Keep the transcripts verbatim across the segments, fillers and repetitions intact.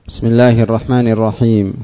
بسم الله الرحمن الرحيم.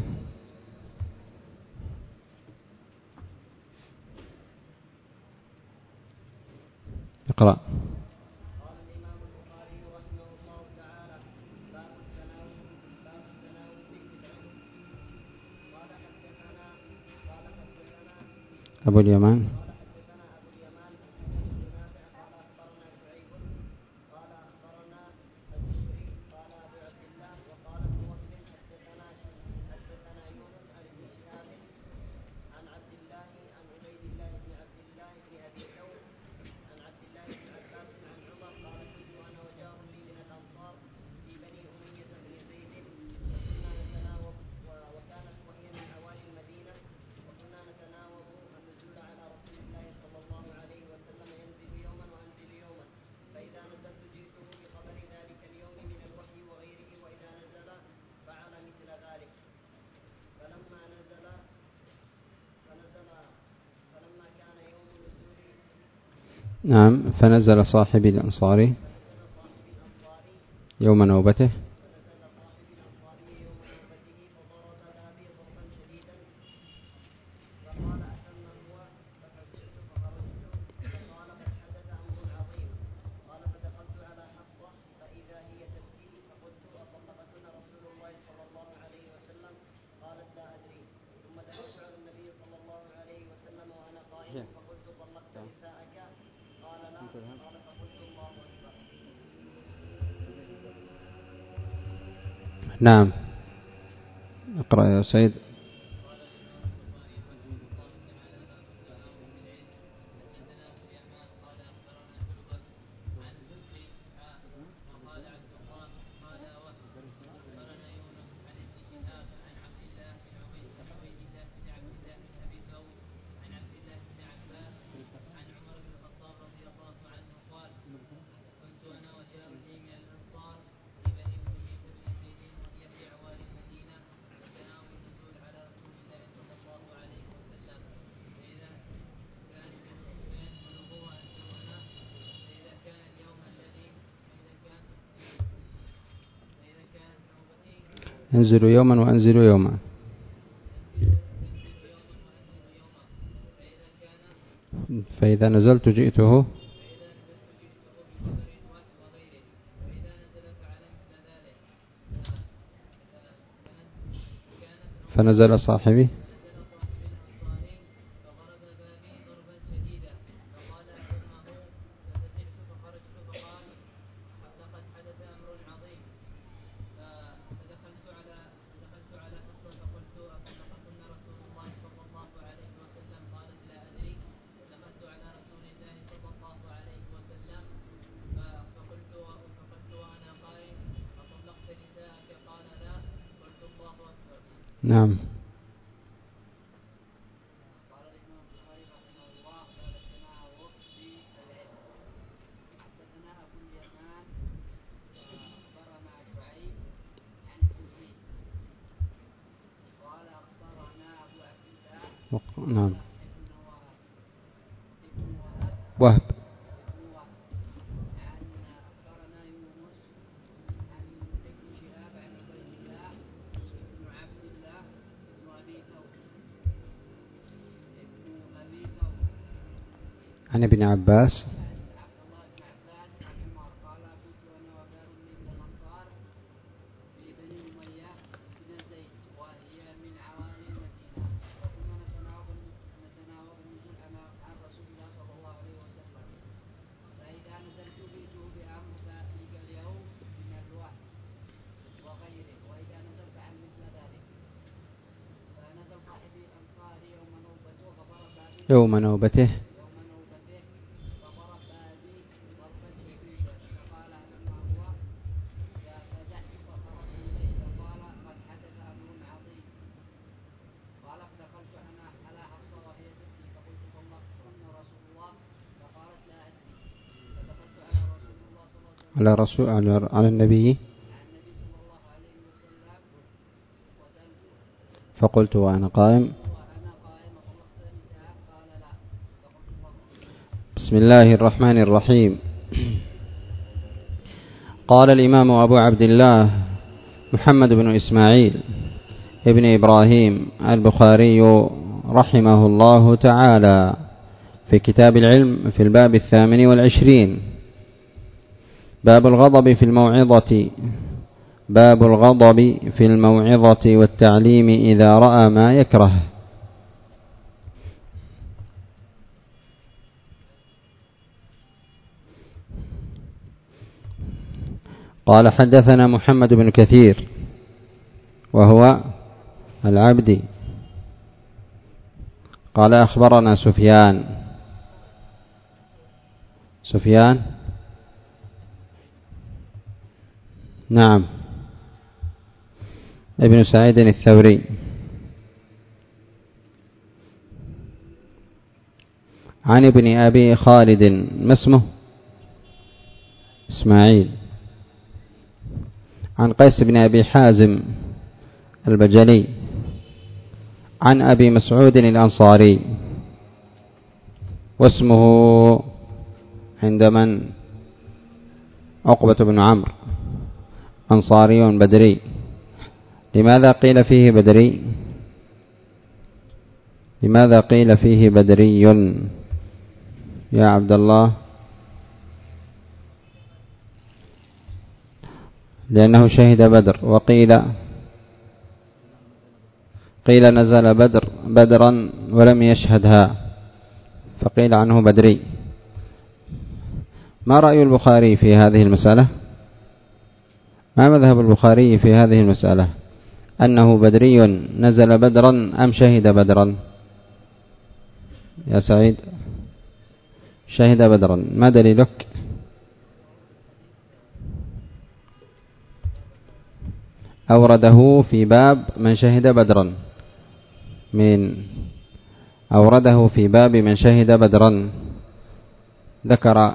اقرأ. قال الإمام البخاري رحمه الله تعالى: باب التناوب باب التناوب بالعلم. قال حدثنا قال حدثنا أبو اليمان قال حدثنا أبو اليمان محمد بن نافع قال أخبرنا شعيب قال أخبرنا الزهري قال أبو عبد الله وقال ابن وهب حدثنا حدثنا يونس عن ابن شهاب عن عبد الله عن عبيد الله بن عبد الله بن أبي ثور عن عبد الله بن عباس عن عمر قال: كنت أنا وجار لي من الأنصار في بني أمية بن زيد وكنا نتناوب وكانت وهي من عوالي المدينة وكنا نتناوب النزول على رسول الله صلى الله عليه وسلم ينزل يوما وأنزل يوما، فإذا نزلت جئته بخبر ذلك اليوم من الوحي وغيره، وإذا نزل فعل مثل ذلك. فلما نزل فنزل فلما كان يوم نزول نعم فنزل صاحب الأنصاري يوم نوبته فنزل صاحب الأنصاري يوم نوبته فضرب بابي ضربا شديدا فقال: أتم هو؟ ففزعت فخرجت فقال: قد حدث أمر عظيم. قال: فدخلت على حفصة فإذا هي تبكي فقلت: أطلقتن رسول الله صلى الله عليه وسلم؟ قالت: لا أدري. ثم دخلت على النبي صلى الله عليه وسلم وأنا قائم فقلت: طلقت نساءك؟ قال: لا. قال: فقلت: الله أكبر. نعم اقرأ يا سيد. قال الإمام البخاري رحمه الله تعالى: باب التناوب بالعلم. حدثنا أبو اليمان قال أخبرنا شعبة عن الزهري وقال عبد الله قال وهب أخبرنا يونس عن ابن شهاب عن عبد الله بن عبيد عبيد الله بن عبد الله بن أبي ثور عن عبد الله بن عباس عن عمر بن الخطاب رضي الله عنه قال: كنت أنا وجار لي من الأنصار في بني أمية بن زيد وهي في عوالي المدينة نتناوب النزول على رسول الله صلى الله عليه وسلم، فإذا فينزل فينزل هو وأنزل أنا، فإذا كان اليوم الذي فإذا كان فإذا كانت نوبتي انزل يوما وأنزل يوما ينزل يوما وأنزل يوما، فإذا كان فإذا نزلت جئته فإذا نزلت جئته بخبر الوحي وغيره، وإذا نزل فعل مثل ذلك. فكانت فنزل صاحبي فنزل صاحب الأنصاري فضرب بابي ضربا شديدا فقال: أتمه؟ ففزعت فخرجت فقال: لقد حدث أمر عظيم. فدخلت على فدخلت على حفصة فقلت: أطلقتن رسول الله صلى الله عليه وسلم؟ قالت: لا أدري. دخلت على رسول الله صلى الله عليه وسلم فقلت فقلت وأنا قائم: أطلقت نساءك؟ قال: لا. قلت: الله أكبر. نعم قال الإمام البخاري رحمه الله: باب التناوب بالعلم. حدثنا أبو اليمان وأخبرنا شعيب عن الزهري قال أخبرنا أبو عبد الله وق... نعم ابن وهب ابن وهب وهب ابن وهب عن أخبرنا يونس عن ابن شهاب عن عبيد الله ابن عبد الله ابن أبي ثور ابن أبي ثور عن ابن عباس عن عبد الله بن عباس عن عمر قال: كنت أنا وجار لي من الأنصار في بني أمية بن زيد وهي من عوالي المدينة وكنا نتناوب نتناوب النزول عن رسول الله صلى الله عليه وسلم، فإذا نزلت جئته بأمر ذلك اليوم من الوحي وغيره، وإذا نزل فعل مثل ذلك. فنزل صاحب الأنصار يوم نوبته فضرب بابي يوم نوبته يوم نوبته فضرب بابي ضربا شديدا فقال: أتم هو؟ ففزعت فخرجت إليه فقال: قد حدث أمر عظيم. قال: فدخلت على حفصة وهي تبكي فقلت: طلقتن رسول الله؟ فقالت: لا أدري. فدخلت على رسول الله صلى الله عليه وسلم على رسول على, على النبي عن النبي صلى الله عليه وسلم وسألته فقلت وأنا قائم: وأنا قائم: طلقت نساء؟ قال: لا. فقلت: الله. بسم الله الرحمن الرحيم. قال الإمام أبو عبد الله محمد بن إسماعيل ابن إبراهيم البخاري رحمه الله تعالى في كتاب العلم في الباب الثامن والعشرين. باب الغضب في الموعظة باب الغضب في الموعظة والتعليم إذا رأى ما يكره. قال حدثنا محمد بن كثير وهو العبدي قال أخبرنا سفيان سفيان نعم ابن سعيد الثوري عن ابن أبي خالد ما اسمه إسماعيل عن قيس بن أبي حازم البجلي عن أبي مسعود الأنصاري واسمه عند من عقبة بن عمرو أنصاري بدري. لماذا قيل فيه بدري لماذا قيل فيه بدري يا عبد الله؟ لأنه شهد بدر، وقيل قيل نزل بدر بدرا ولم يشهدها فقيل عنه بدري. ما رأي البخاري في هذه المسألة؟ ما مذهب البخاري في هذه المسألة؟ أنه بدري نزل بدرا أم شهد بدرا؟ يا سعيد شهد بدرا، ما دليلك؟ أورده في باب من شهد بدرا من أورده في باب من شهد بدرا، ذكر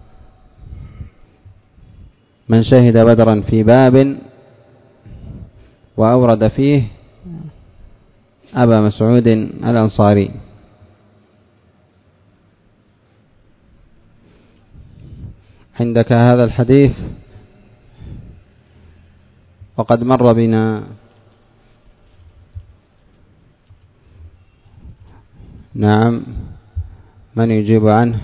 من شهد بدرا في باب وأورد فيه أبا مسعود الأنصاري. عندك هذا الحديث وقد مر بنا. نعم، من يجيب عنه؟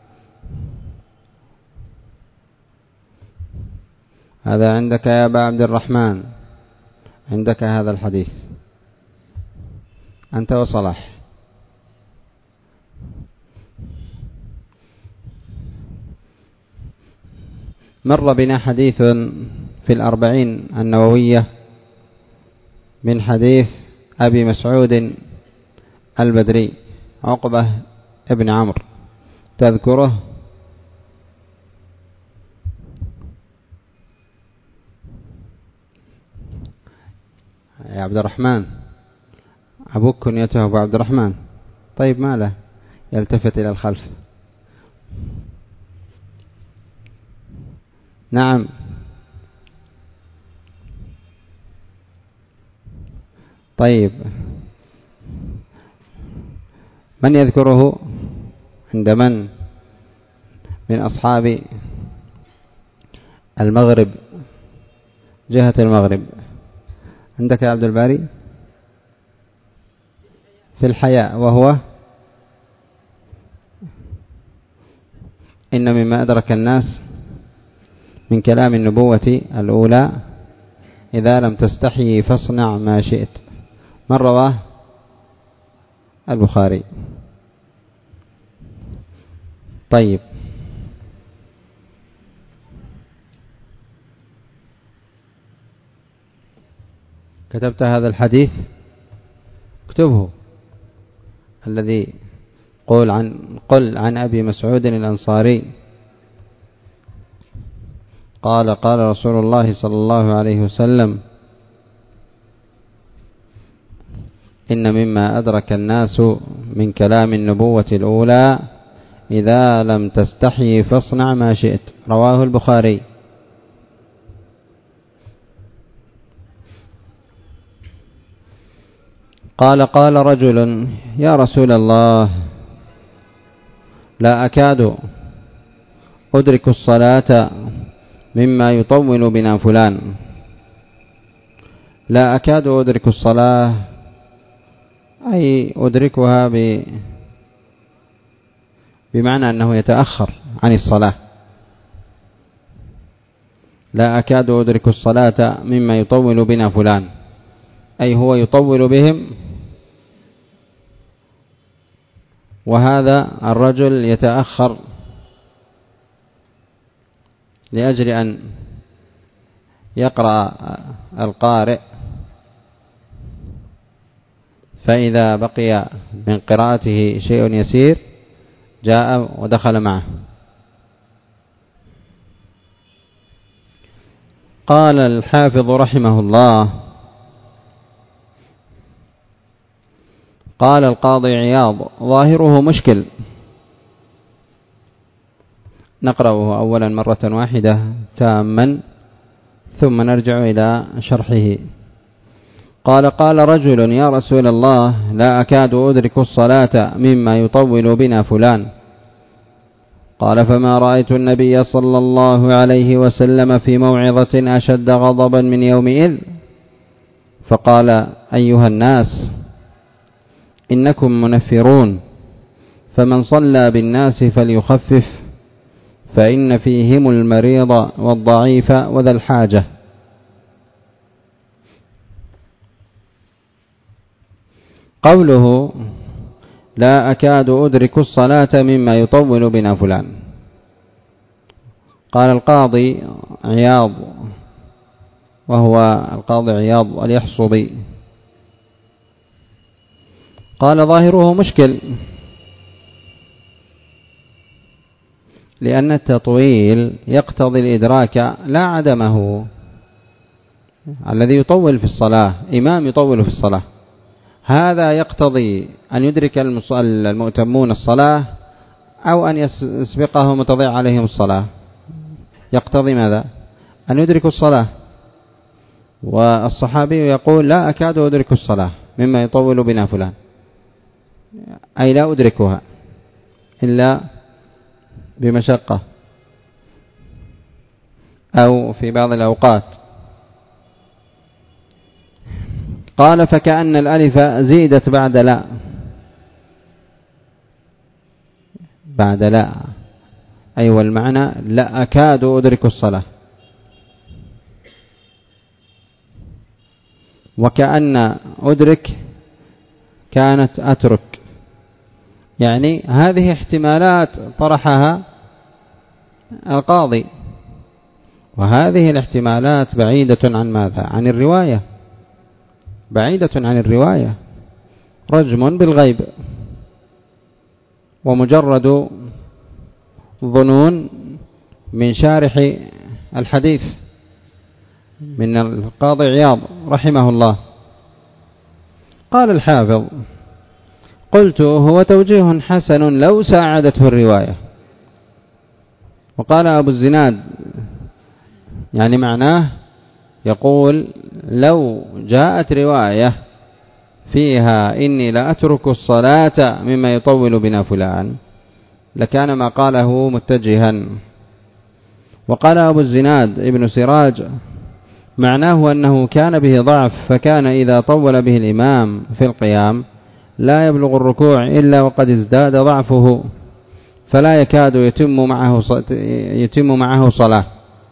هذا عندك يا أبا عبد الرحمن، عندك هذا الحديث أنت وصلاح. مر بنا حديث في الأربعين النووية من حديث أبي مسعود البدري عقبة ابن عمرو، تذكره؟ يا عبد الرحمن، أبوك كنيته أبو عبد الرحمن. طيب ما له يلتفت إلى الخلف. نعم، طيب من يذكره عند من من أصحاب المغرب، جهة المغرب؟ عندك يا عبد الباري في الحياء، وهو إن مما أدرك الناس من كلام النبوة الأولى إذا لم تستحي فاصنع ما شئت. من رواه؟ البخاري. طيب كتبت هذا الحديث؟ اكتبه، الذي قل عن قل عن أبي مسعود الأنصاري قال قال رسول الله صلى الله عليه وسلم إن مما أدرك الناس من كلام النبوة الأولى إذا لم تستحي فاصنع ما شئت. رواه البخاري. قال قال رجل يا رسول الله لا أكاد أدرك الصلاة مما يطول بنا فلان. لا أكاد أدرك الصلاة أي أدركها ب بمعنى أنه يتأخر عن الصلاة. لا أكاد أدرك الصلاة مما يطول بنا فلان، أي هو يطول بهم، وهذا الرجل يتأخر لأجل أن يقرأ القارئ، فإذا بقي من قراءته شيء يسير جاء ودخل معه. قال الحافظ رحمه الله: قال القاضي عياض: ظاهره مشكل. نقرأه أولا مرة واحدة تاما ثم نرجع إلى شرحه. قال: قال رجل: يا رسول الله، لا أكاد أدرك الصلاة مما يطول بنا فلان. قال: فما رأيت النبي صلى الله عليه وسلم في موعظة أشد غضبا من يومئذ. فقال: أيها الناس، إنكم منفرون، فمن صلى بالناس فليخفف، فإن فيهم المريض والضعيف وذا الحاجة. قوله لا أكاد أدرك الصلاة مما يطول بنا فلان، قال القاضي عياض، وهو القاضي عياض اليحصبي، قال: ظاهره مشكل، لأن التطويل يقتضي الإدراك لا عدمه. الذي يطول في الصلاة إمام يطول في الصلاة، هذا يقتضي أن يدرك المؤتمون الصلاة أو أن يسبقهم وتضيع عليهم الصلاة. يقتضي ماذا؟ أن يدركوا الصلاة. والصحابي يقول: لا أكاد أدرك الصلاة مما يطول بنا فلان، أي لا أدركها إلا بمشقة أو في بعض الأوقات. قال: فكأن الألف زيدت بعد لا، بعد لا أي أيوة، والمعنى لا أكاد أدرك الصلاة. وكأن أدرك كانت أترك، يعني هذه احتمالات طرحها القاضي، وهذه الاحتمالات بعيدة عن ماذا؟ عن الرواية، بعيدة عن الرواية، رجم بالغيب ومجرد ظنون من شارح الحديث من القاضي عياض رحمه الله. قال الحافظ: قلت: هو توجيه حسن لو ساعدته الرواية. وقال أبو الزناد، يعني معناه يقول: لو جاءت رواية فيها إني لا أترك الصلاة مما يطول بنا فلان لكان ما قاله متجها. وقال أبو الزناد ابن سراج: معناه أنه كان به ضعف، فكان إذا طول به الإمام في القيام لا يبلغ الركوع إلا وقد ازداد ضعفه، فلا يكاد يتم معه يتم معه صلاة.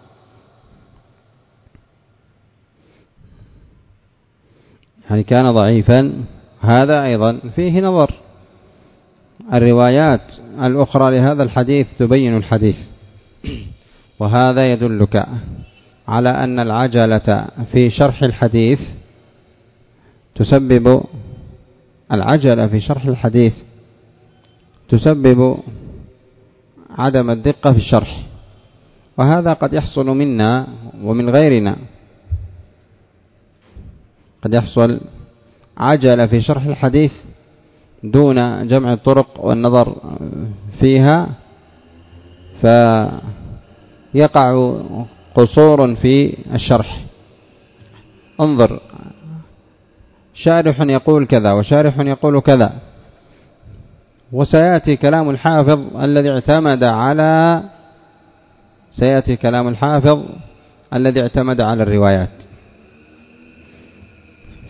يعني كان ضعيفا. هذا أيضا فيه نظر، الروايات الأخرى لهذا الحديث تبين الحديث، وهذا يدلك على أن العجلة في شرح الحديث تسبب العجلة في شرح الحديث تسبب عدم الدقة في الشرح، وهذا قد يحصل منا ومن غيرنا. قد يحصل عجلة في شرح الحديث دون جمع الطرق والنظر فيها، فيقع قصور في الشرح. انظر، شارح يقول كذا وشارح يقول كذا، وسيأتي كلام الحافظ الذي اعتمد على سيأتي كلام الحافظ الذي اعتمد على الروايات.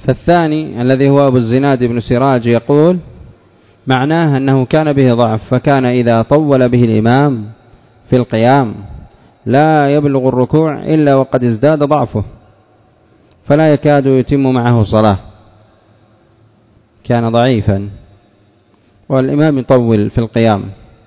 فالثاني الذي هو أبو الزناد بن سراج يقول معناه أنه كان به ضعف، فكان إذا طول به الإمام في القيام لا يبلغ الركوع إلا وقد ازداد ضعفه، فلا يكاد يتم معه صلاة، كان ضعيفا والإمام يطول في القيام،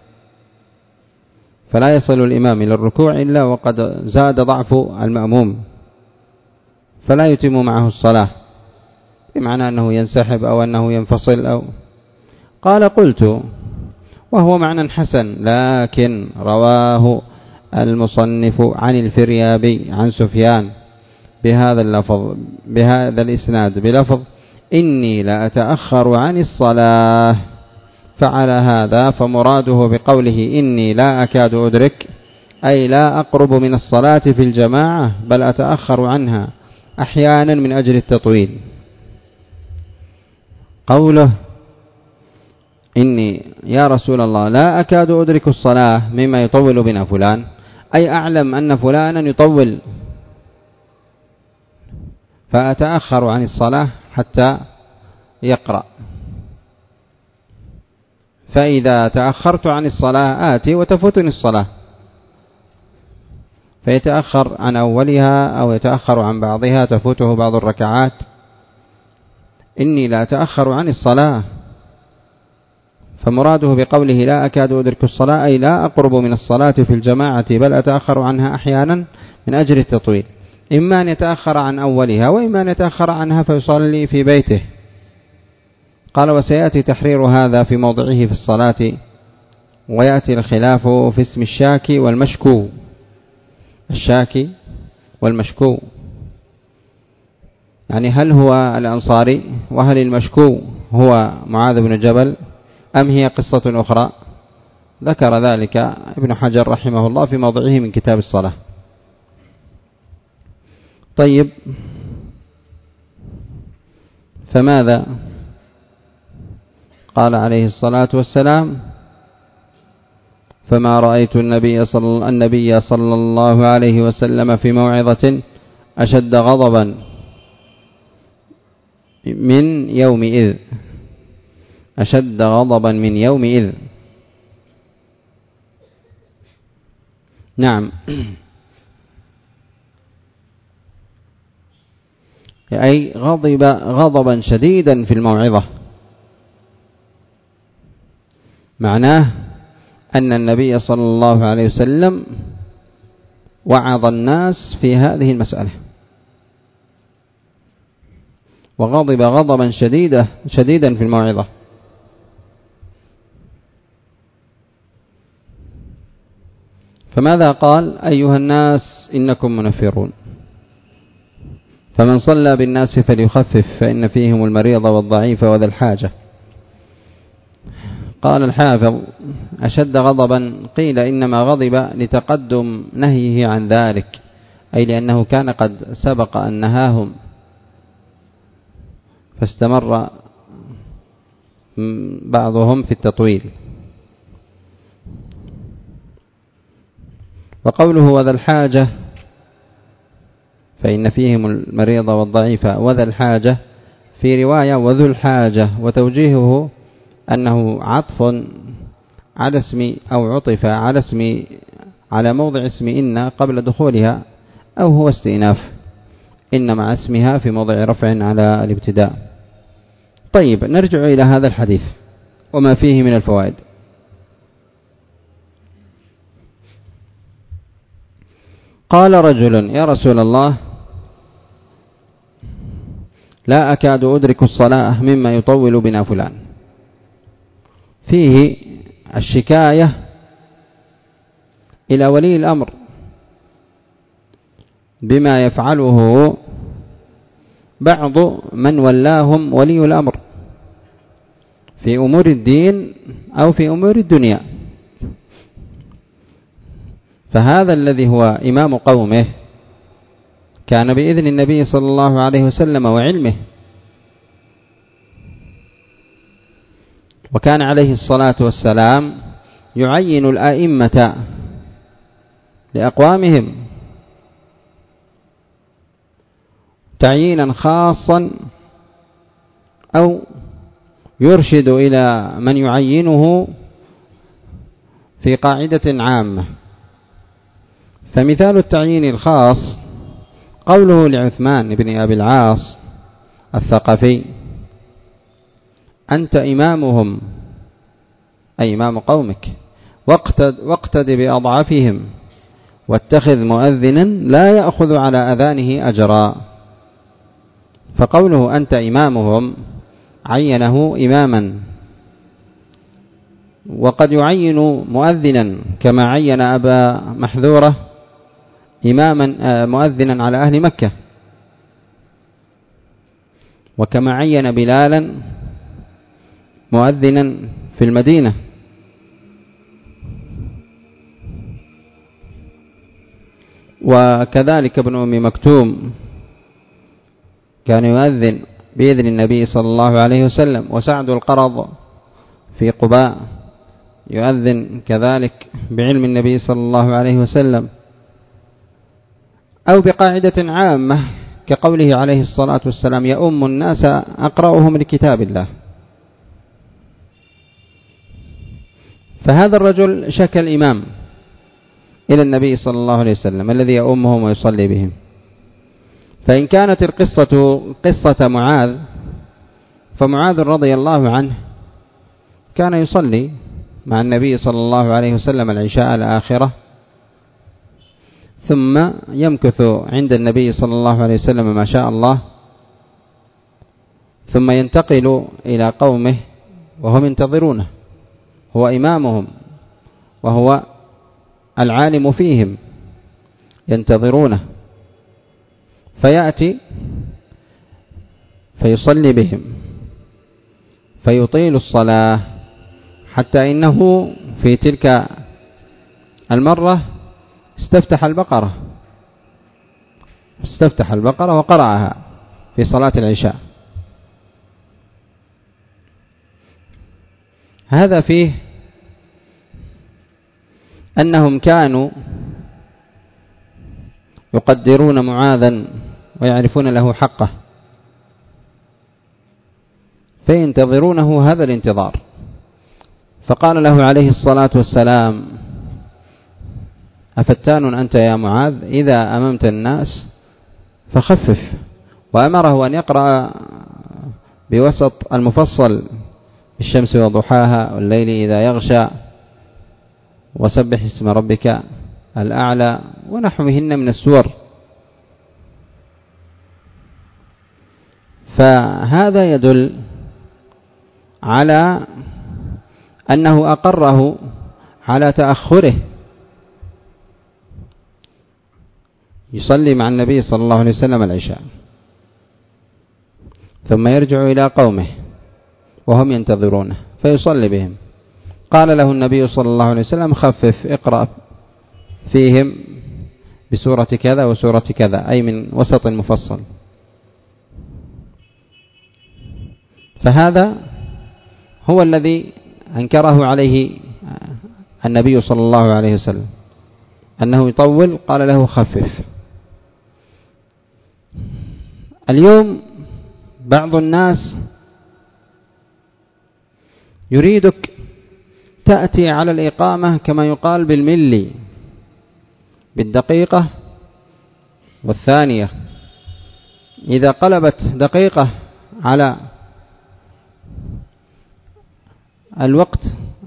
فلا يصل الإمام إلى الركوع إلا وقد زاد ضعف المأموم، فلا يتم معه الصلاة، بمعنى أنه ينسحب أو أنه ينفصل أو. قال قلت وهو معنى حسن، لكن رواه المصنف عن الفريابي عن سفيان بهذا اللفظ بهذا الإسناد بلفظ إني لا أتأخر عن الصلاة، فعلى هذا فمراده بقوله إني لا أكاد أدرك أي لا أقرب من الصلاة في الجماعة، بل أتأخر عنها أحيانا من أجل التطويل. قوله إني يا رسول الله لا أكاد أدرك الصلاة مما يطول بنا فلان، أي أعلم أن فلانا يطول فأتأخر عن الصلاة حتى يقرأ، فإذا تأخرت عن الصلاة آتي وتفوتني الصلاة، فيتأخر عن أولها أو يتأخر عن بعضها تفوته بعض الركعات. إني لا أتأخر عن الصلاة، فمراده بقوله لا أكاد أدرك الصلاة أي لا أقرب من الصلاة في الجماعة، بل أتأخر عنها أحيانا من أجل التطويل، إما أن يتأخر عن أولها وإما أن يتأخر عنها فيصلي في بيته. قال وسيأتي تحرير هذا في موضعه في الصلاة، ويأتي الخلاف في اسم الشاكي والمشكو، الشاكي والمشكو، يعني هل هو الأنصاري وهل المشكو هو معاذ بن جبل أم هي قصة أخرى؟ ذكر ذلك ابن حجر رحمه الله في موضعه من كتاب الصلاة. طيب، فماذا قال عليه الصلاة والسلام؟ فما رأيت النبي صلى, النبي صلى الله عليه وسلم في موعظة أشد غضبا من يومئذ أشد غضبا من يومئذ. نعم، أي غضب غضبا شديدا في الموعظة، معناه أن النبي صلى الله عليه وسلم وعظ الناس في هذه المسألة وغضب غضبا شديدا شديدا في الموعظة. فماذا قال؟ أيها الناس إنكم منفرون، فمن صلى بالناس فليخفف فإن فيهم المريض والضعيف وذا الحاجة. قال الحافظ أشد غضبا، قيل إنما غضب لتقدم نهيه عن ذلك، أي لأنه كان قد سبق أن نهاهم فاستمر بعضهم في التطويل. وقوله وذا الحاجة فإن فيهم المريض والضعيف وذا الحاجة، في رواية وذو الحاجة، وتوجيهه أنه عطف على اسم أو عطف على اسم على موضع اسم إن قبل دخولها، أو هو استئناف إن مع اسمها في موضع رفع على الابتداء. طيب، نرجع إلى هذا الحديث وما فيه من الفوائد. قال رجل يا رسول الله لا أكاد أدرك الصلاة مما يطول بنا فلان، فيه الشكاية إلى ولي الأمر بما يفعله بعض من ولاهم ولي الأمر في أمور الدين أو في أمور الدنيا. فهذا الذي هو إمام قومه كان بإذن النبي صلى الله عليه وسلم وعلمه، وكان عليه الصلاة والسلام يعين الآئمة لأقوامهم تعيينا خاصا أو يرشد إلى من يعينه في قاعدة عامة. فمثال التعيين الخاص قوله لعثمان بن أبي العاص الثقفي: أنت إمامهم، أي إمام قومك، واقتد, واقتد بأضعفهم، واتخذ مؤذنا لا يأخذ على أذانه أجرا. فقوله أنت إمامهم عينه إماما، وقد يعين مؤذنا كما عين أبا محذورة إماما مؤذنا على أهل مكة، وكما عين بلالا مؤذنا في المدينة. وكذلك ابن أم مكتوم كان يؤذن بإذن النبي صلى الله عليه وسلم، وسعد القرض في قباء يؤذن كذلك بعلم النبي صلى الله عليه وسلم، أو بقاعدة عامة كقوله عليه الصلاة والسلام: يؤم الناس أقرأهم لكتاب الله. فهذا الرجل شكى الإمام إلى النبي صلى الله عليه وسلم الذي يؤمهم ويصلي بهم. فإن كانت القصة قصة معاذ، فمعاذ رضي الله عنه كان يصلي مع النبي صلى الله عليه وسلم العشاء الآخرة، ثم يمكث عند النبي صلى الله عليه وسلم ما شاء الله، ثم ينتقل إلى قومه وهم ينتظرونه، هو إمامهم وهو العالم فيهم، ينتظرونه، فيأتي فيصلي بهم فيطيل الصلاة، حتى إنه في تلك المرة استفتح البقرة استفتح البقرة وقرأها في صلاة العشاء. هذا فيه أنهم كانوا يقدرون معاذا ويعرفون له حقه، فينتظرونه هذا الانتظار. فقال له عليه الصلاة والسلام: أفتان أنت يا معاذ؟ إذا أممت الناس فخفف. وأمره أن يقرأ بوسط المفصل: الشمس وضحاها، والليل إذا يغشى، وسبح اسم ربك الأعلى، ونحوهن من السور. فهذا يدل على أنه أقره على تأخره، يصلي مع النبي صلى الله عليه وسلم العشاء، ثم يرجع إلى قومه وهم ينتظرونه فيصلي بهم. قال له النبي صلى الله عليه وسلم: خفف، اقرأ فيهم بسورة كذا وسورة كذا، أي من وسط المفصل. فهذا هو الذي أنكره عليه النبي صلى الله عليه وسلم، أنه يطول، قال له: خفف. اليوم بعض الناس يريدك تأتي على الإقامة كما يقال بالملي، بالدقيقة والثانية. إذا قلبت دقيقة على الوقت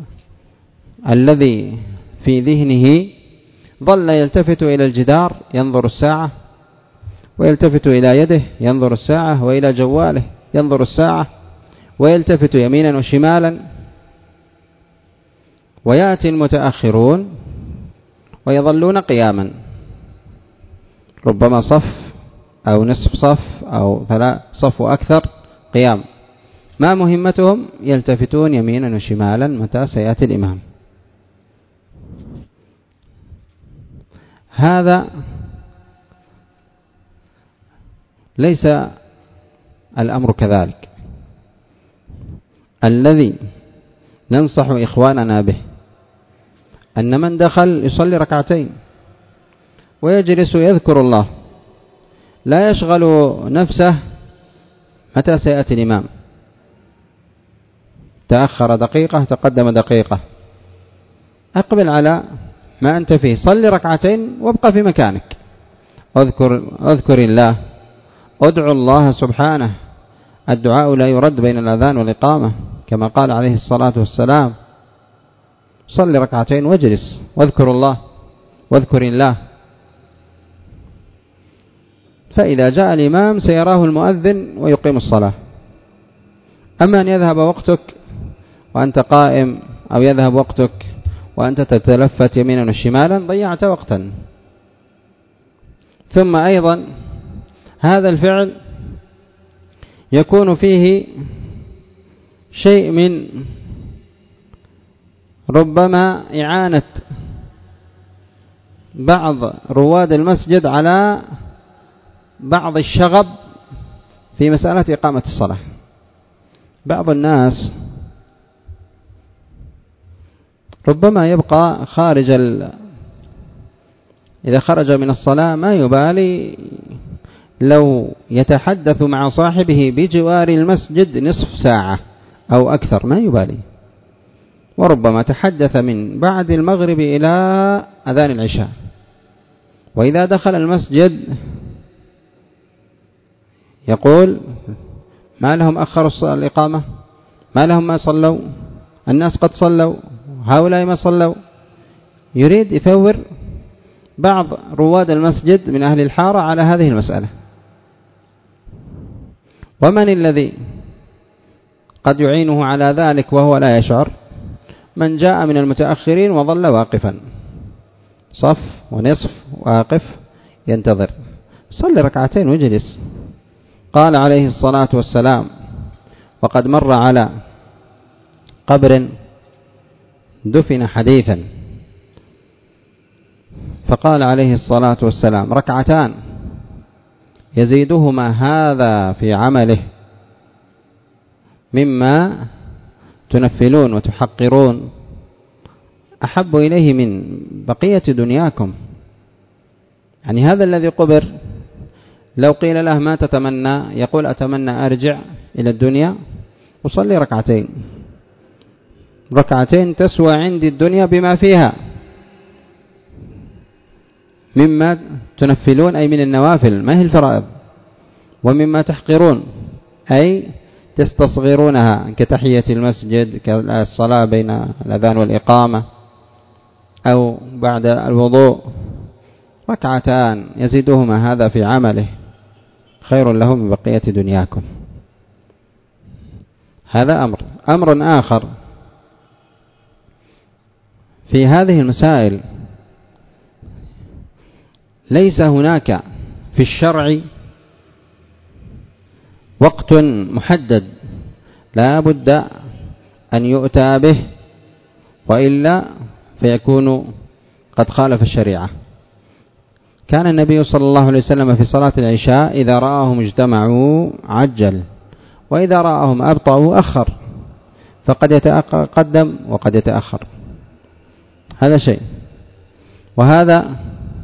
الذي في ذهنه ظل يلتفت إلى الجدار ينظر الساعة، ويلتفت إلى يده ينظر الساعة، وإلى جواله ينظر الساعة، ويلتفت يمينا وشمالا. ويأتي المتأخرون ويظلون قياما، ربما صف أو نصف صف أو ثلاث صف وأكثر قيام. ما مهمتهم؟ يلتفتون يمينا وشمالا متى سيأتي الإمام. هذا ليس الأمر كذلك. الذي ننصح إخواننا به أن من دخل يصلي ركعتين ويجلس يذكر الله، لا يشغل نفسه متى سيأتي الإمام، تأخر دقيقة تقدم دقيقة، أقبل على ما أنت فيه، صلي ركعتين وابقى في مكانك، اذكر, اذكر الله، ادعو الله سبحانه. الدعاء لا يرد بين الأذان والإقامة كما قال عليه الصلاة والسلام. صلي ركعتين واجلس واذكر الله واذكر الله، فإذا جاء الإمام سيراه المؤذن ويقيم الصلاة. أما أن يذهب وقتك وأنت قائم أو يذهب وقتك وأنت تتلفت يمينا وشمالا ضيعت وقتا. ثم أيضا هذا الفعل يكون فيه شيء من ربما إعانة بعض رواد المسجد على بعض الشغب في مسألة إقامة الصلاة. بعض الناس ربما يبقى خارج ال... إذا خرج من الصلاة ما يبالي لو يتحدث مع صاحبه بجوار المسجد نصف ساعة أو أكثر، ما يبالي، وربما تحدث من بعد المغرب إلى أذان العشاء. وإذا دخل المسجد يقول ما لهم أخروا الإقامة، ما لهم ما صلوا، الناس قد صلوا، هؤلاء ما صلوا. يريد يثور بعض رواد المسجد من أهل الحارة على هذه المسألة. ومن الذي قد يعينه على ذلك وهو لا يشعر؟ من جاء من المتأخرين وظل واقفا صف ونصف واقف ينتظر. صلي ركعتين واجلس. قال عليه الصلاة والسلام وقد مر على قبر دفن حديثا فقال عليه الصلاة والسلام ركعتان يزيدهما هذا في عمله مما تنفلون وتحقرون أحب إليه من بقية دنياكم. يعني هذا الذي قبر لو قيل له ما تتمنى يقول أتمنى أرجع إلى الدنيا وصلي ركعتين. ركعتين تسوى عندي الدنيا بما فيها مما تنفلون أي من النوافل ما هي الفرائض، ومما تحقرون أي تستصغرونها كتحية المسجد كالصلاة بين الأذان والإقامة أو بعد الوضوء. ركعتان يزيدهما هذا في عمله خير له من بقية دنياكم. هذا أمر. أمر آخر في هذه المسائل ليس هناك في الشرع وقت محدد لا بد أن يؤتى به وإلا فيكون قد خالف الشريعة. كان النبي صلى الله عليه وسلم في صلاة العشاء إذا رآهم اجتمعوا عجل وإذا رآهم أبطأوا أخر، فقد يتقدم وقد يتأخر. هذا شيء. وهذا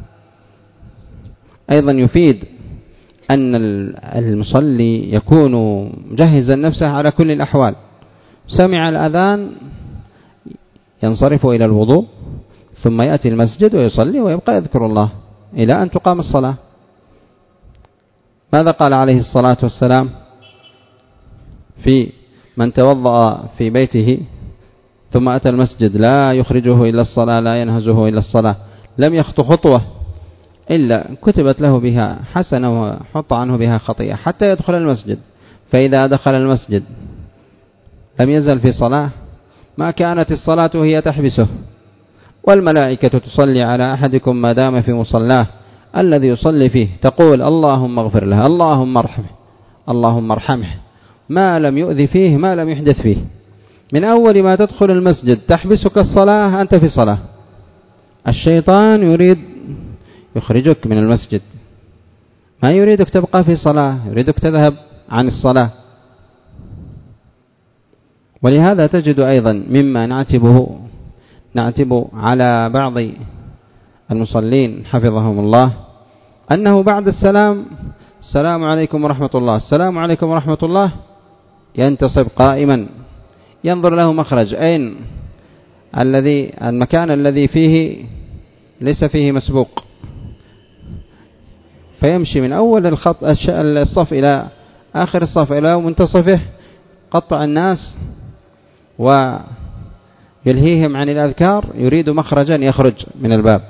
أيضا يفيد أن المصلي يكون مجهزا نفسه على كل الأحوال. سمع الأذان ينصرف إلى الوضوء ثم يأتي المسجد ويصلي ويبقى يذكر الله إلى أن تقام الصلاة. ماذا قال عليه الصلاة والسلام في من توضأ في بيته ثم أتى المسجد لا يخرجه إلا الصلاة لا ينهزه إلا الصلاة لم يخطو خطوة إلا كتبت له بها حسنة وحط عنه بها خطيئة حتى يدخل المسجد. فإذا دخل المسجد لم يزل في صلاة ما كانت الصلاة هي تحبسه، والملائكة تصلي على أحدكم ما دام في مصلاه الذي يصلي فيه تقول اللهم اغفر له اللهم ارحمه اللهم ارحمه ما لم يؤذي فيه ما لم يحدث فيه. من أول ما تدخل المسجد تحبسك الصلاة أنت في صلاة. الشيطان يريد يخرجك من المسجد، ما يريدك تبقى في صلاة، يريدك تذهب عن الصلاة. ولهذا تجد أيضا مما نعتبه نعتب على بعض المصلين حفظهم الله أنه بعد السلام السلام عليكم ورحمة الله السلام عليكم ورحمة الله ينتصب قائما ينظر له مخرج، أين الذي المكان الذي فيه ليس فيه مسبوق، فيمشي من أول الخط الصف إلى آخر الصف إلى منتصفه، قطع الناس ويلهيهم عن الأذكار، يريد مخرجا يخرج من الباب.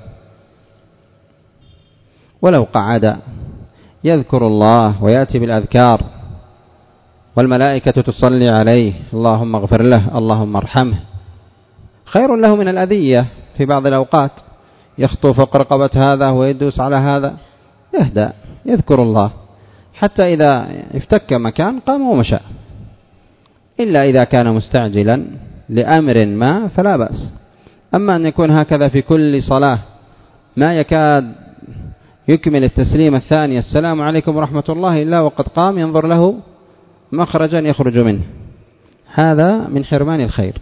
ولو قعد يذكر الله ويأتي بالأذكار والملائكة تصلي عليه، اللهم اغفر له اللهم ارحمه، خير له من الأذية في بعض الأوقات، يخطو فوق رقبة هذا ويدوس على هذا، يهدأ يذكر الله حتى إذا افتك مكان قام ومشى، إلا إذا كان مستعجلا لأمر ما فلا بأس. أما أن يكون هكذا في كل صلاة ما يكاد يكمل التسليم الثاني السلام عليكم ورحمة الله إلا وقد قام ينظر له مخرجا يخرج منه، هذا من حرمان الخير.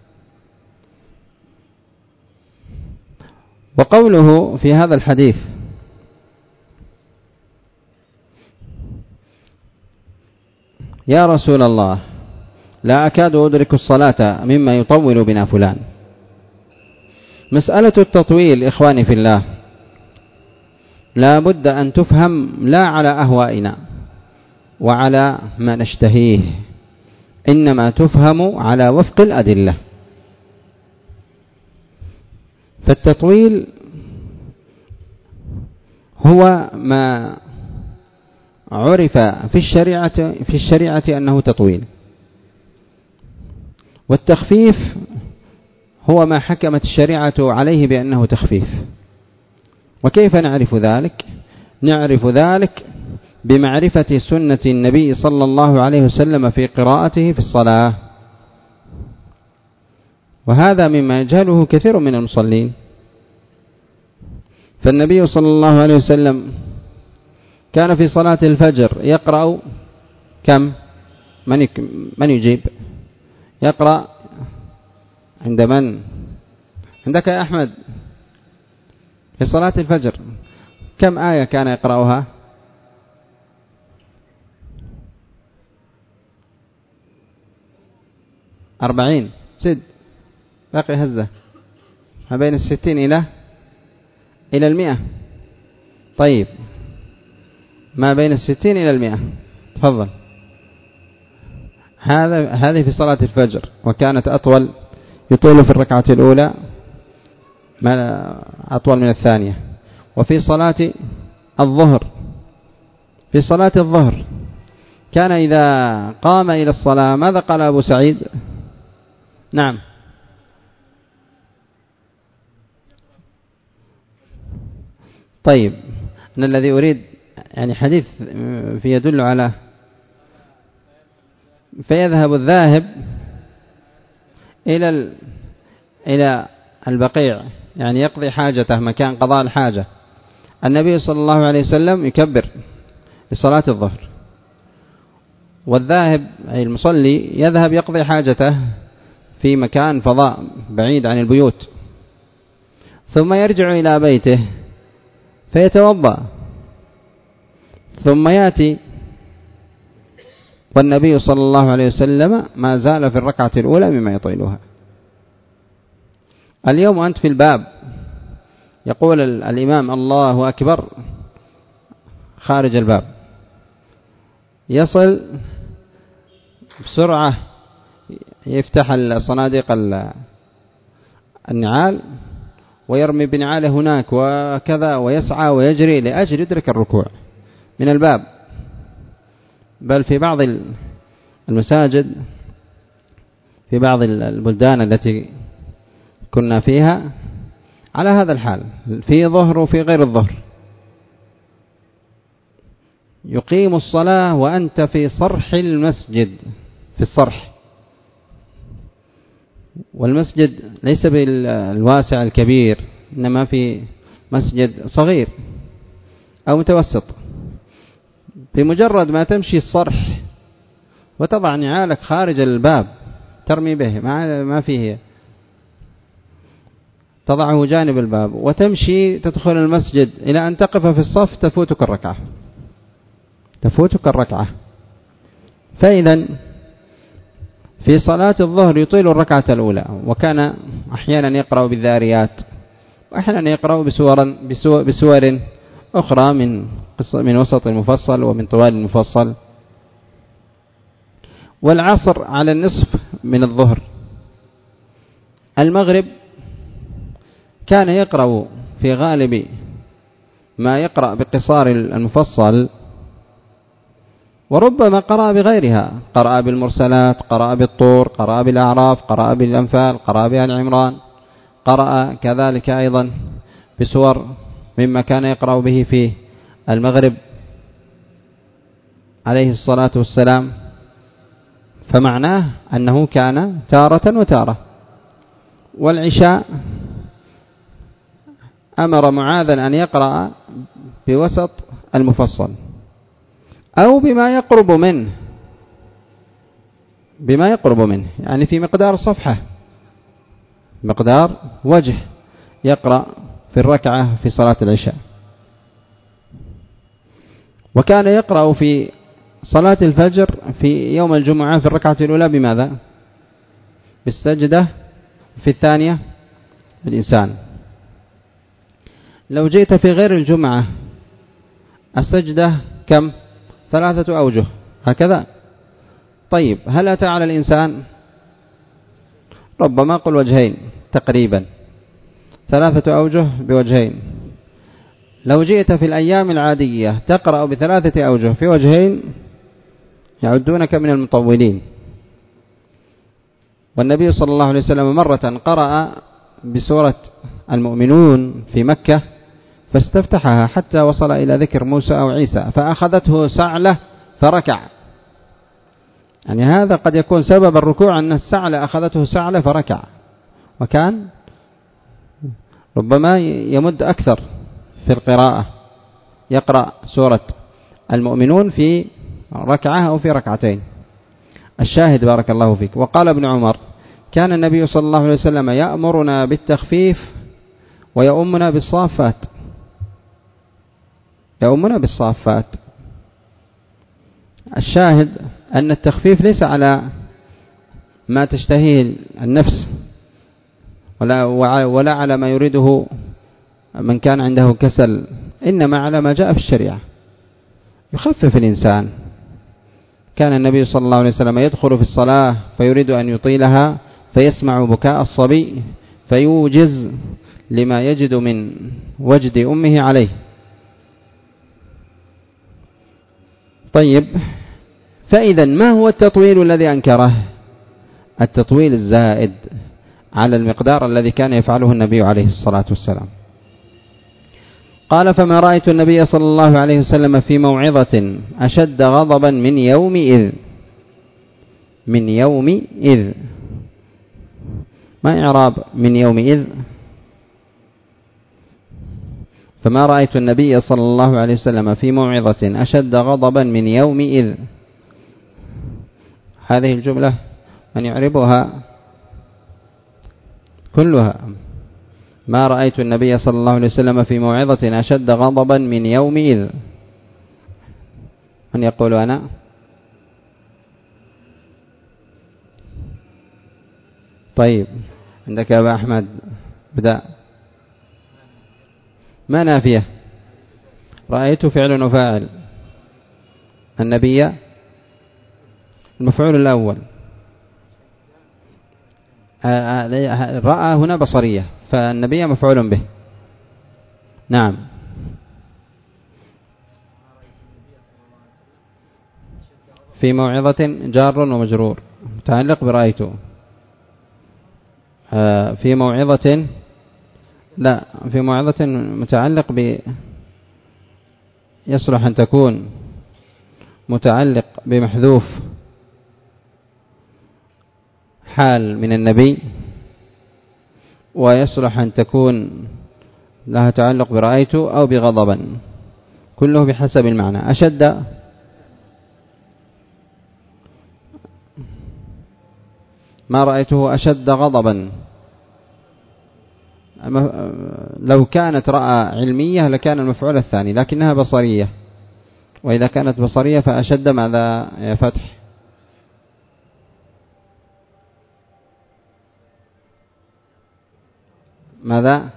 وقوله في هذا الحديث يا رسول الله لا أكاد أدرك الصلاة مما يطول بنا فلان، مسألة التطويل إخواني في الله لا بد أن تفهم لا على أهوائنا وعلى ما نشتهيه، إنما تفهم على وفق الأدلة. فالتطويل هو ما عرف في الشريعة في الشريعة أنه تطويل، والتخفيف هو ما حكمت الشريعة عليه بأنه تخفيف. وكيف نعرف ذلك؟ نعرف ذلك بمعرفة سنة النبي صلى الله عليه وسلم في قراءته في الصلاة، وهذا مما يجهله كثير من المصلين. فالنبي صلى الله عليه وسلم كان في صلاة الفجر يقرأ كم؟ من من يجيب؟ يقرأ عند من؟ عندك يا أحمد؟ في صلاة الفجر كم آية كان يقرأها؟ أربعين. سد باقي هزة ما بين الستين إلى إلى المئة. طيب ما بين الستين إلى المئة، تفضل. هذا هذه في صلاة الفجر، وكانت أطول، يطول في الركعة الأولى ما أطول من الثانية. وفي صلاة الظهر في صلاة الظهر كان إذا قام إلى الصلاة ماذا قال أبو سعيد؟ نعم طيب أنا الذي أريد يعني حديث في يدل على فيذهب الذاهب إلى إلى البقيع، يعني يقضي حاجته مكان قضاء الحاجة. النبي صلى الله عليه وسلم يكبر لصلاة الظهر، والذاهب أي المصلي يذهب يقضي حاجته في مكان فضاء بعيد عن البيوت، ثم يرجع إلى بيته فيتوضأ، ثم يأتي والنبي صلى الله عليه وسلم ما زال في الركعة الأولى مما يطيلها. اليوم أنت في الباب يقول الإمام الله أكبر خارج الباب، يصل بسرعة يفتح الصناديق النعال ويرمي بنعاله هناك وكذا، ويسعى ويجري لأجل يدرك الركوع من الباب. بل في بعض المساجد في بعض البلدان التي كنا فيها على هذا الحال، في ظهر وفي غير الظهر، يقيم الصلاة وأنت في صرح المسجد، في الصرح، والمسجد ليس بالواسع الكبير، إنما في مسجد صغير أو متوسط. بمجرد ما تمشي الصرح وتضع نعالك خارج الباب ترمي به، ما فيه، تضعه جانب الباب وتمشي تدخل المسجد إلى أن تقف في الصف تفوتك الركعة تفوتك الركعة. فإذا في صلاة الظهر يطيل الركعة الأولى، وكان أحيانا يقرأ بالذاريات، وأحيانا يقرأ بسور, بسور أخرى من من وسط المفصل ومن طوال المفصل. والعصر على النصف من الظهر. المغرب كان يقرأ في غالب ما يقرأ بقصار المفصل، وربما قرأ بغيرها، قرأ بالمرسلات، قرأ بالطور، قرأ بالأعراف، قرأ بالأنفال، قرأ بآل عمران، قرأ كذلك أيضا بسور مما كان يقرأ به في المغرب عليه الصلاة والسلام. فمعناه أنه كان تارة وتارة. والعشاء أمر معاذا أن يقرأ بوسط المفصل أو بما يقرب منه، بما يقرب منه يعني في مقدار صفحة، مقدار وجه، يقرأ في الركعة في صلاة العشاء. وكان يقرأ في صلاة الفجر في يوم الجمعة في الركعة الأولى بماذا؟ بالسجدة، في الثانية بالإنسان. لو جئت في غير الجمعة السجدة كم؟ ثلاثة أوجه هكذا. طيب هل أتى على الإنسان؟ ربما قل وجهين تقريبا، ثلاثة أوجه بوجهين. لو جئت في الأيام العادية تقرأ بثلاثة أوجه في وجهين يعدونك من المطولين. والنبي صلى الله عليه وسلم مرة قرأ بسورة المؤمنون في مكة فاستفتحها حتى وصل إلى ذكر موسى أو عيسى فأخذته سعلة فركع. يعني هذا قد يكون سبب الركوع أن السعلة أخذته سعلة فركع، وكان ربما يمد أكثر في القراءة، يقرأ سورة المؤمنون في ركعة أو في ركعتين. الشاهد بارك الله فيك. وقال ابن عمر كان النبي صلى الله عليه وسلم يأمرنا بالتخفيف ويؤمنا بالصافات، يؤمنا بالصافات. الشاهد أن التخفيف ليس على ما تشتهيه النفس ولا, ولا على ما يريده من كان عنده كسل، إنما على ما جاء في الشريعة. يخفف الإنسان. كان النبي صلى الله عليه وسلم يدخل في الصلاة فيريد أن يطيلها فيسمع بكاء الصبي فيوجز لما يجد من وجد أمه عليه. طيب، فإذا ما هو التطويل الذي أنكره؟ التطويل الزائد على المقدار الذي كان يفعله النبي عليه الصلاة والسلام. قال فما رأيت النبي صلى الله عليه وسلم في موعظة أشد غضبا من يومئذ. من يومئذ ما إعراب من يومئذ؟ فما رأيت النبي صلى الله عليه وسلم في موعظة أشد غضبا من يومئذ. هذه الجملة من يعربها كلها. ما رأيت النبي صلى الله عليه وسلم في موعظة أشد غضبا من يومئذ. من يقول أنا؟ طيب عندك يا أبا أحمد بدأ. ما نافية؟ رأيت فعل وفاعل. النبي المفعول الأول. رأى هنا بصرية، فالنبي مفعول به. نعم. في موعظة جار ومجرور متعلق برأيته. في موعظة لا في موعظة متعلق ب يصلح أن تكون متعلق بمحذوف حال من النبي، ويصلح أن تكون لها تعلق برأيته أو بغضبا، كله بحسب المعنى. أشد ما رأيته أشد غضبا. لو كانت رأى علمية لكان المفعول الثاني، لكنها بصرية، وإذا كانت بصرية فأشد ماذا يا فتح؟ ماذا؟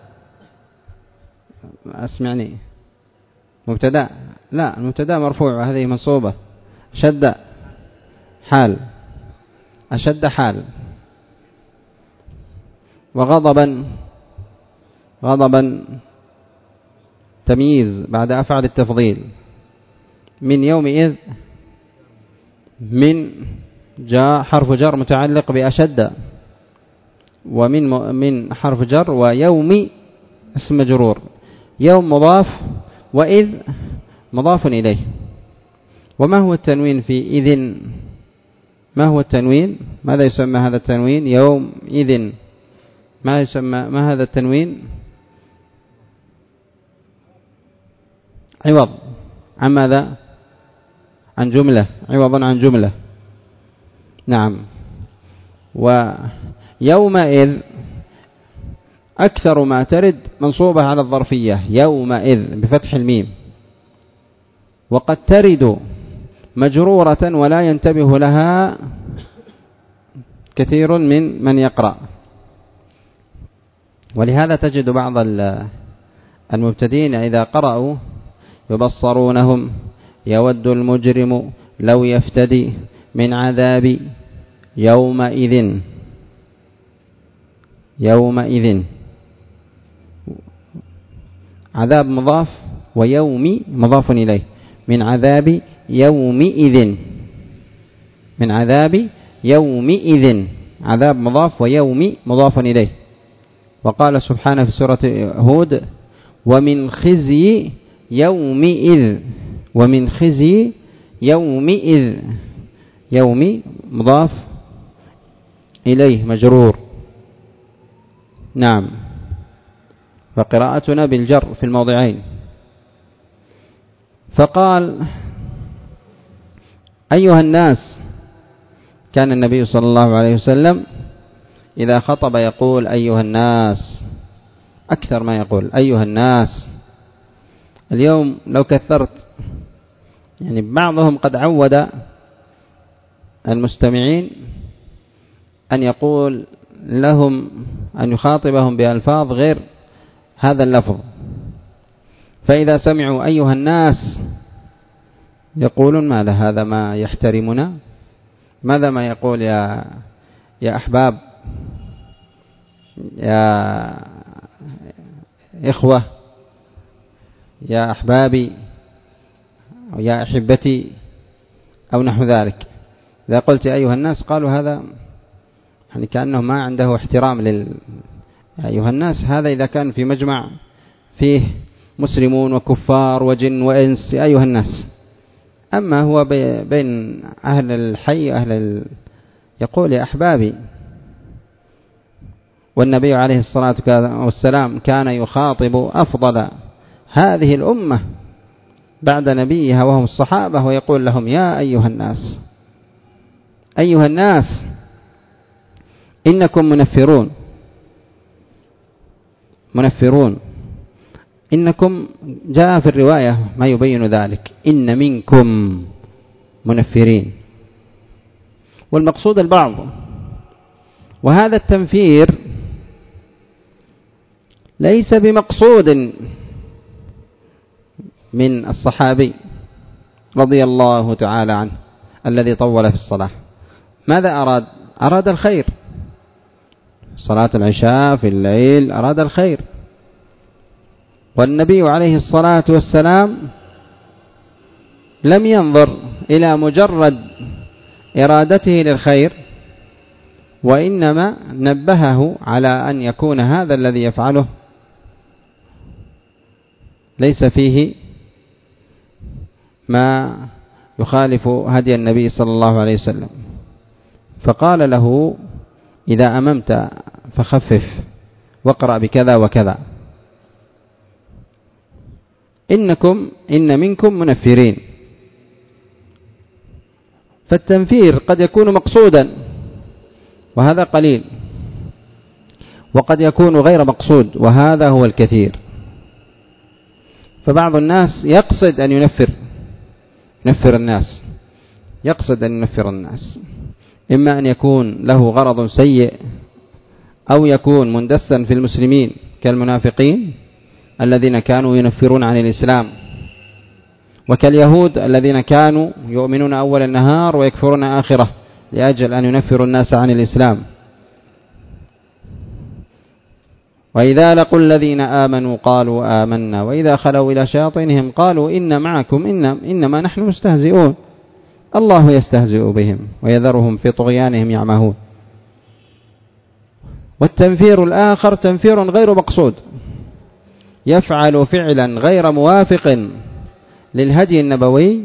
أسمعني. مبتدأ؟ لا، المبتدأ مرفوع وهذه منصوبة. أشد حال، أشد حال. وغضبا، غضبا تمييز بعد أفعل التفضيل. من يومئذ، من جاء حرف جر متعلق بأشد، ومن من حرف جر، ويوم اسم مجرور. يوم مضاف، وإذ مضاف إليه. وما هو التنوين في إذن؟ ما هو التنوين؟ ماذا يسمى هذا التنوين؟ يوم إذن ما يسمى؟ ما هذا التنوين؟ عوض عن ماذا؟ عن جملة، عوضا عن جملة. نعم. ويومئذ أكثر ما ترد منصوبة على الظرفية، يومئذ بفتح الميم. وقد ترد مجرورة ولا ينتبه لها كثير من من يقرأ. ولهذا تجد بعض المبتدئين إذا قرأوا يبصرونهم يود المجرم لو يفتدي من عذاب يومئذ، يومئذ عذاب مضاف، ويوم مضاف إليه. من عذاب يومئذ، من عذاب يومئذ، عذاب مضاف ويوم مضاف إليه. وقال سبحانه في سورة هود: ومن خزي يومئذ، ومن خزي يومئذ، يوم مضاف إليه مجرور. نعم. فقراءتنا بالجر في الموضعين. فقال: أيها الناس. كان النبي صلى الله عليه وسلم إذا خطب يقول أيها الناس، أكثر ما يقول أيها الناس. اليوم لو كثرت، يعني بعضهم قد عود المستمعين أن يقول لهم، أن يخاطبهم بألفاظ غير هذا اللفظ. فإذا سمعوا أيها الناس يقولون: ما له هذا ما يحترمنا؟ ماذا ما يقول يا يا أحباب، يا إخوة، يا أحبابي، أو يا أحبتي، أو نحو ذلك. إذا قلت أيها الناس قالوا هذا يعني كأنه ما عنده احترام لل أيها الناس. هذا إذا كان في مجمع فيه مسلمون وكفار وجن وإنس، أيها الناس. أما هو بين أهل الحي أهل ال... يقول يا أحبابي. والنبي عليه الصلاة والسلام كان يخاطب أفضل هذه الأمة بعد نبيها وهم الصحابة، ويقول لهم: يا أيها الناس، أيها الناس إنكم منفرون، منفرون. إنكم جاء في الرواية ما يبين ذلك: إن منكم منفرين. والمقصود البعض. وهذا التنفير ليس بمقصود من الصحابي رضي الله تعالى عنه الذي طول في الصلاة. ماذا أراد؟ أراد الخير. صلاة العشاء في الليل أراد الخير. والنبي عليه الصلاة والسلام لم ينظر إلى مجرد إرادته للخير، وإنما نبهه على أن يكون هذا الذي يفعله ليس فيه ما يخالف هدي النبي صلى الله عليه وسلم. فقال له: إذا أممت فخفف واقرأ بكذا وكذا. إنكم إن منكم منفرين. فالتنفير قد يكون مقصودا وهذا قليل، وقد يكون غير مقصود وهذا هو الكثير. فبعض الناس يقصد أن ينفر ينفر الناس يقصد أن ينفر الناس، إما أن يكون له غرض سيء، أو يكون مندسا في المسلمين كالمنافقين الذين كانوا ينفرون عن الإسلام، وكاليهود الذين كانوا يؤمنون أول النهار ويكفرون آخره لأجل أن ينفروا الناس عن الإسلام. وإذا لقوا الذين آمنوا قالوا آمنا وإذا خلوا إلى شياطينهم قالوا إن معكم إنما نحن مستهزئون الله يستهزئ بهم ويذرهم في طغيانهم يعمهون. والتنفير الآخر تنفير غير مقصود، يفعل فعلا غير موافق للهدي النبوي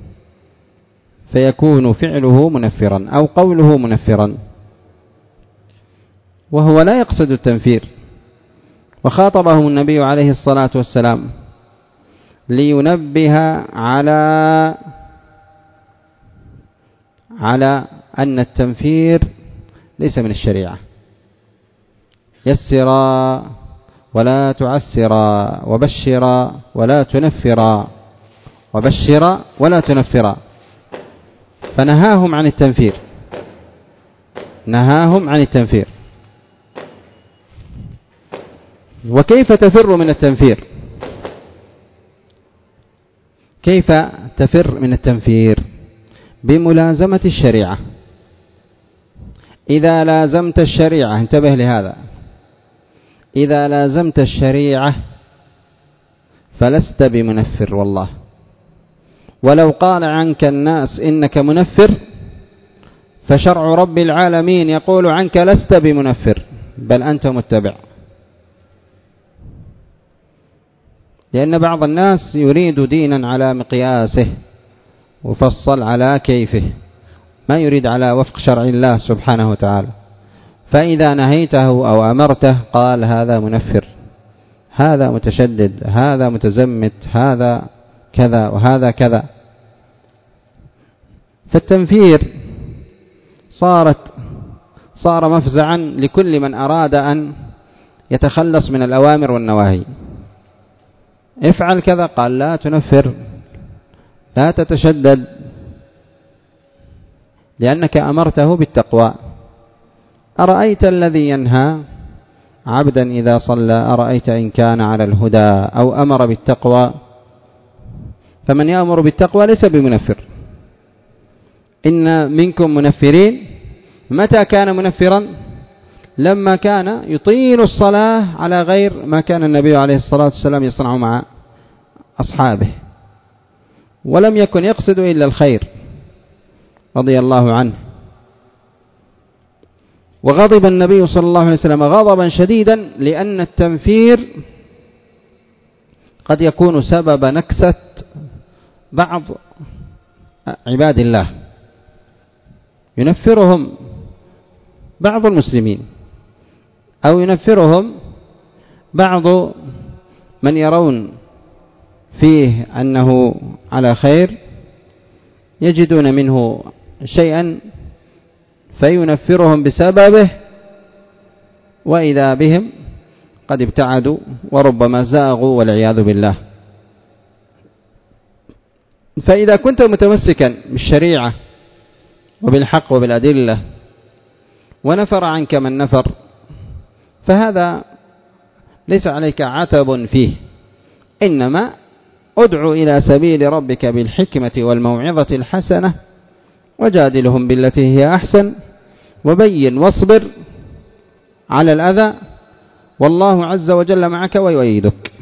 فيكون فعله منفرا أو قوله منفرا، وهو لا يقصد التنفير. وخاطبهم النبي عليه الصلاة والسلام لينبه على على أن التنفير ليس من الشريعة. يسرا ولا تعسرا وبشرا ولا تنفرا وبشرا ولا تنفرا، فنهاهم عن التنفير، نهاهم عن التنفير. وكيف تفر من التنفير؟ كيف تفر من التنفير؟ بملازمة الشريعة. إذا لازمت الشريعة، انتبه لهذا، إذا لازمت الشريعة فلست بمنفر والله، ولو قال عنك الناس إنك منفر فشرع رب العالمين يقول عنك لست بمنفر بل أنت متبع. لأن بعض الناس يريد دينا على مقياسه وفصل على كيفه، ما يريد على وفق شرع الله سبحانه وتعالى، فإذا نهيته أو أمرته قال هذا منفر، هذا متشدد، هذا متزمت، هذا كذا وهذا كذا. فالتنفير صارت صار مفزعا لكل من أراد أن يتخلص من الأوامر والنواهي. افعل كذا قال لا تنفر، لا تتشدد، لأنك أمرته بالتقوى. أرأيت الذي ينهى عبدا إذا صلى أرأيت إن كان على الهدى أو أمر بالتقوى؟ فمن يأمر بالتقوى ليس بمنفر. إن منكم منفرين. متى كان منفرا؟ لما كان يطيل الصلاة على غير ما كان النبي عليه الصلاة والسلام يصنع مع أصحابه، ولم يكن يقصد إلا الخير رضي الله عنه. وغضب النبي صلى الله عليه وسلم غضبا شديدا لأن التنفير قد يكون سبب نكسة بعض عباد الله، ينفرهم بعض المسلمين أو ينفرهم بعض من يرون فيه أنه على خير، يجدون منه شيئا فينفرهم بسببه، وإذا بهم قد ابتعدوا وربما زاغوا والعياذ بالله. فإذا كنت متمسكا بالشريعة وبالحق وبالأدلة ونفر عنك من نفر فهذا ليس عليك عتب فيه، إنما ادعو إلى سبيل ربك بالحكمة والموعظة الحسنة وجادلهم بالتي هي أحسن وبين واصبر على الأذى والله عز وجل معك ويؤيدك.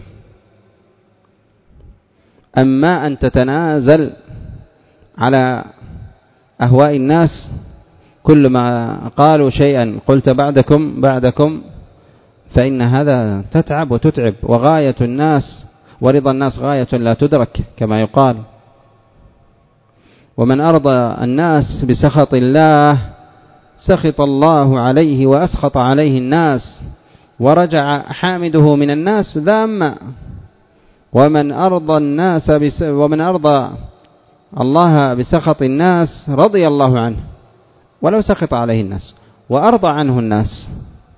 أما أن تتنازل على أهواء الناس، كل ما قالوا شيئا قلت بعدكم بعدكم، فإن هذا تتعب وتتعب، وغاية الناس ورضا الناس غاية لا تدرك كما يقال. ومن أرضى الناس بسخط الله سخط الله عليه وأسخط عليه الناس ورجع حامده من الناس ذاما. ومن أرضى الناس بس ومن أرضى الله بسخط الناس رضي الله عنه ولو سخط عليه الناس وأرضى عنه الناس.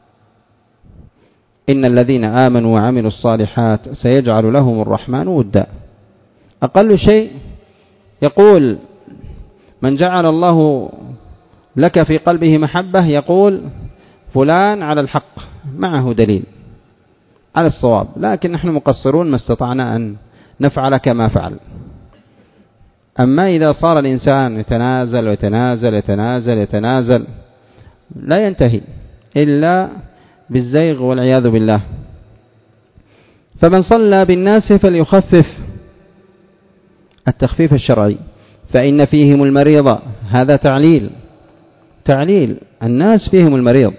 إن الذين آمنوا وعملوا الصالحات سيجعل لهم الرحمن ودا. أقل شيء يقول من جعل الله لك في قلبه محبة يقول فلان على الحق معه دليل، على الصواب، لكن نحن مقصرون ما استطعنا أن نفعل كما فعل. أما إذا صار الإنسان يتنازل ويتنازل يتنازل يتنازل لا ينتهي إلا بالزيغ والعياذ بالله. فمن صلى بالناس فليخفف التخفيف الشرعي، فإن فيهم المريض، هذا تعليل تعليل الناس فيهم المريض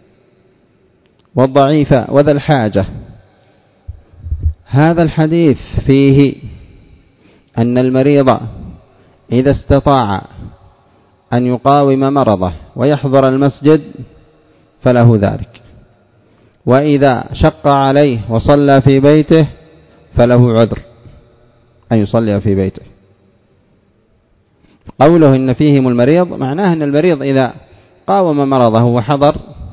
والضعيف وذا الحاجة. هذا الحديث فيه أن المريض إذا استطاع أن يقاوم مرضه ويحضر المسجد فله ذلك، وإذا شق عليه وصلى في بيته فله عذر أن يصلي في بيته. قوله إن فيهم المريض معناه أن المريض إذا قاوم مرضه وحضر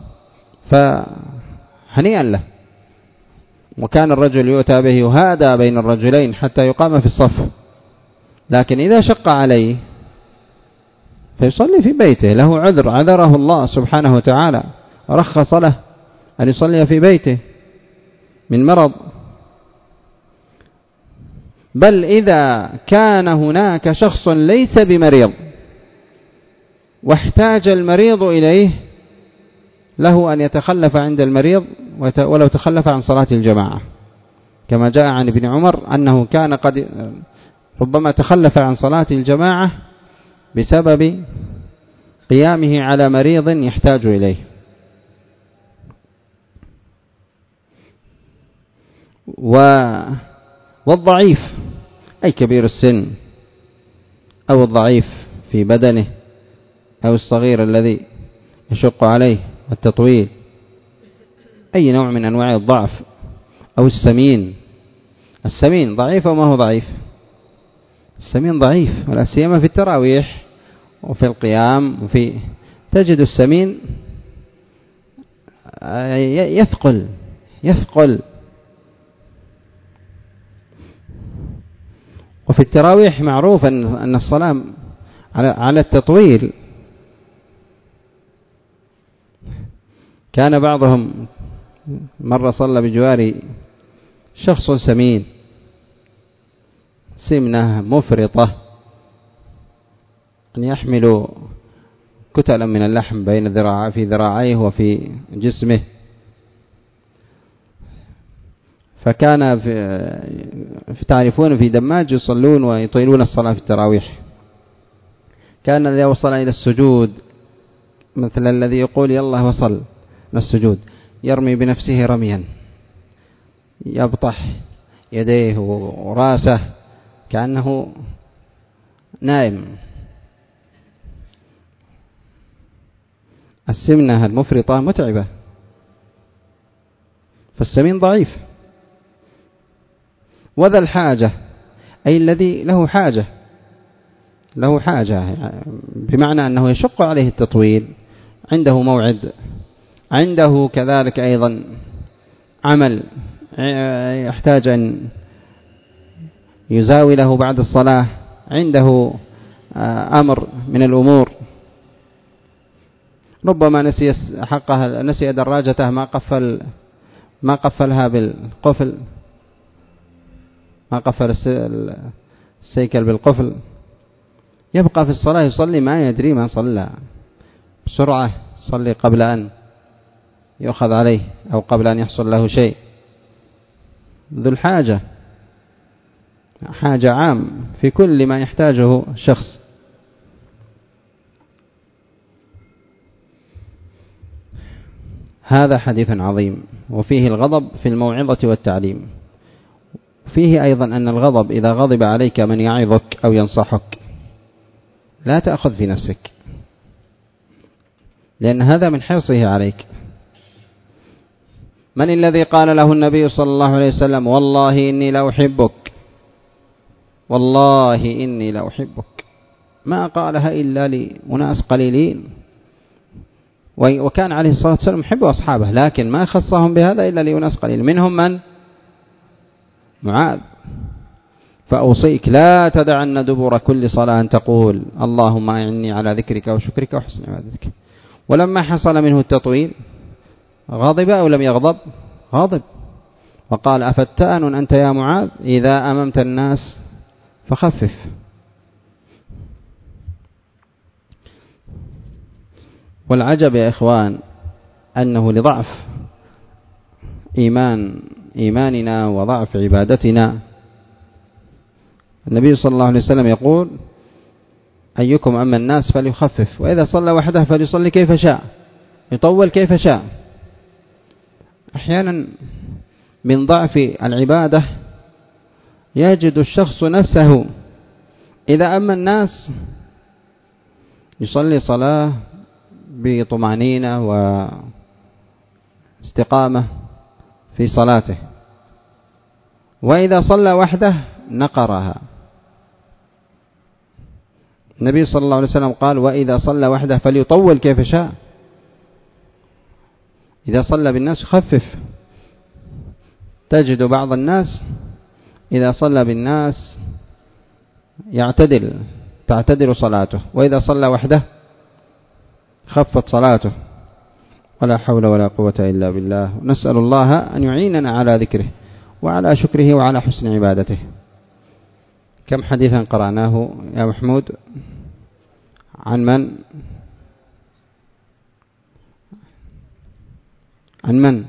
فهنيئا له، وكان الرجل يؤتى به يهادى بين الرجلين حتى يقام في الصف، لكن إذا شق عليه فيصلي في بيته، له عذر عذره الله سبحانه وتعالى، رخص له أن يصلي في بيته من مرض. بل إذا كان هناك شخص ليس بمريض واحتاج المريض إليه له أن يتخلف عند المريض ولو تخلف عن صلاة الجماعة، كما جاء عن ابن عمر أنه كان قد ربما تخلف عن صلاة الجماعة بسبب قيامه على مريض يحتاج إليه. والضعيف أي كبير السن أو الضعيف في بدنه أو الصغير الذي يشق عليه التطويل، أي نوع من أنواع الضعف، أو السمين. السمين ضعيف وما هو ضعيف، السمين ضعيف، ولا سيما في التراويح وفي القيام، وفي تجد السمين يثقل يثقل وفي التراويح معروف أن الصلاة على التطويل. كان بعضهم مرة صلى بجواري شخص سمين سمنة مفرطة، أن يحمل كتلا من اللحم بين ذراع في ذراعيه وفي جسمه. فكان في تعرفون في دماج يصلون ويطيلون الصلاة في التراويح، كان إذا وصل إلى السجود مثل الذي يقول يلا وصل للسجود يرمي بنفسه رميا، يبطح يديه وراسه كأنه نائم. السمنة المفرطة متعبة، فالسمين ضعيف. وذا الحاجة أي الذي له حاجة له حاجة بمعنى أنه يشق عليه التطويل، عنده موعد، عنده كذلك أيضا عمل يحتاج أن يزاوله بعد الصلاة، عنده أمر من الأمور، ربما نسي حقها، نسي دراجته ما قفل ما قفلها بالقفل، ما قفل السيكل بالقفل، يبقى في الصلاة يصلي ما يدري ما صلى، بسرعة صلي قبل أن يؤخذ عليه أو قبل أن يحصل له شيء. ذو الحاجة حاجة عام في كل ما يحتاجه الشخص. هذا حديث عظيم، وفيه الغضب في الموعظة والتعليم. فيه أيضا أن الغضب إذا غضب عليك من يعظك أو ينصحك لا تأخذ في نفسك، لأن هذا من حرصه عليك. من الذي قال له النبي صلى الله عليه وسلم والله إني لأحبك، والله إني لأحبك؟ ما قالها إلا لأناس قليلين، وكان عليه الصلاة والسلام يحب أصحابه، لكن ما خصهم بهذا إلا لأناس قليل، منهم من؟ معاذ. فأوصيك لا تدعن دبر كل صلاة أن تقول اللهم أعني على ذكرك وشكرك وحسن عبادتك. ولما حصل منه التطويل غضب أو لم يغضب؟ غضب، وقال أفتان أنت يا معاذ إذا أممت الناس فخفف. والعجب يا إخوان أنه لضعف إيمان إيماننا وضعف عبادتنا النبي صلى الله عليه وسلم يقول أيكم أما الناس فليخفف، وإذا صلى وحده فليصلي كيف شاء، يطول كيف شاء. أحيانا من ضعف العبادة يجد الشخص نفسه إذا أما الناس يصلي صلاة بطمأنينة واستقامة في صلاته، وإذا صلى وحده نقرها. النبي صلى الله عليه وسلم قال وإذا صلى وحده فليطول كيف شاء، إذا صلى بالناس يخفف. تجد بعض الناس إذا صلى بالناس يعتدل تعتدل صلاته، وإذا صلى وحده خفت صلاته. ولا حول ولا قوة إلا بالله. نسأل الله أن يعيننا على ذكره وعلى شكره وعلى حسن عبادته. كم حديثا قرأناه يا محمود؟ عن من؟ عن من؟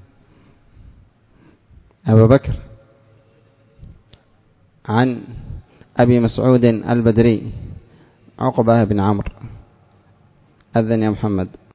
أبو بكر. عن أبي مسعود البدري عقبة بن عمرو. أذن يا محمد.